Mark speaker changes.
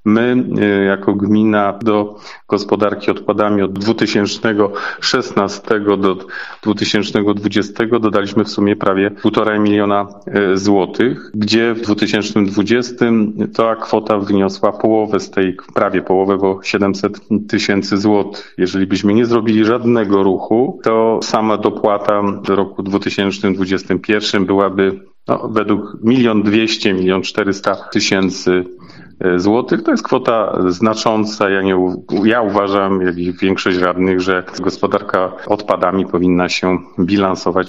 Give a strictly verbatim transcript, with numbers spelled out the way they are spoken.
Speaker 1: My jako gmina do gospodarki odpadami od dwa tysiące szesnastego do dwa tysiące dwudziestego dodaliśmy w sumie prawie półtora miliona złotych, gdzie w dwa tysiące dwudziestym ta kwota wyniosła połowę z tej, prawie połowę, bo siedemset tysięcy złotych. Jeżeli byśmy nie zrobili żadnego ruchu, to sama dopłata w roku dwa tysiące dwudziestym pierwszym byłaby no, według milion dwieście, milion czterysta tysięcy złotych. To jest kwota znacząca. Ja, nie, ja uważam, jak i większość radnych, że gospodarka odpadami powinna się bilansować.